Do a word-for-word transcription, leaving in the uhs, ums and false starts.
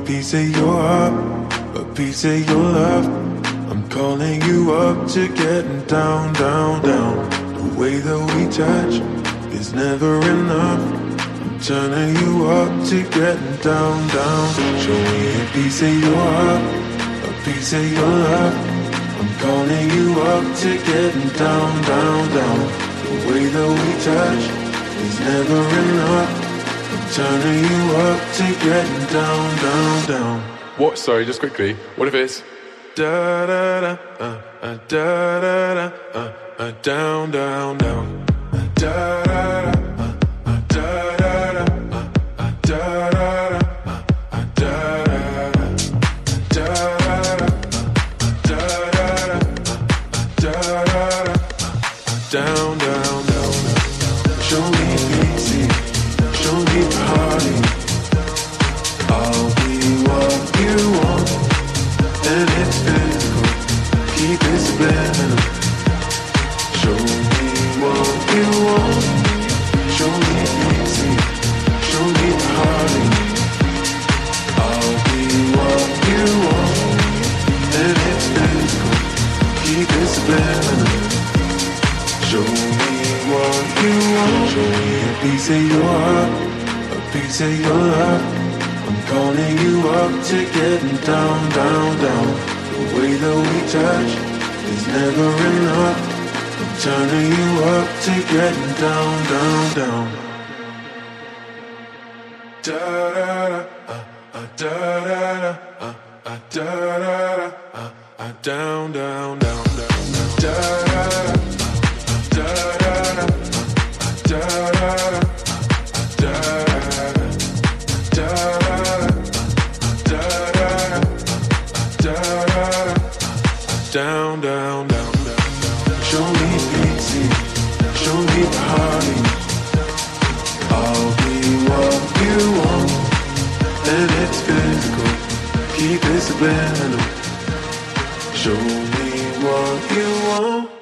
piece of your heart, a piece of your love. I'm calling you up to getting down, down, down. The way that we touch is never enough. I'm turning you up to getting down, down. Show me a piece of your heart, a piece of your love. I'm calling you up to getting down, down, down. The way that we touch is never enough. I'm turning you up to getting down, down, down. What? Sorry, just quickly. What if it's da da da uh, uh, da da da uh, uh, down, down, down. Uh, da da da uh, uh, da da da uh, uh, da da da uh, uh, da da da da da da da da down, down, down. Show me easy, show me party. I'll be what you want, and it's physical. Keep it subliminal. Show me what you want. Show me easy, show me party. I'll be what you want, and it's physical. Keep it subliminal. Show me what you want. Show me a piece of your heart, a piece of your love. I'm calling you up to getting down, down, down. The way that we touch is never enough. I'm turning you up to getting down, down, down. Da da da, uh, uh, da da da, uh, uh, da da da, uh, uh, down, down, down, down, da da da. Down, down, down, down. Show me easy, show me party. I'll be what you want, and it's physical. Keep it subliminal. Show me what you want.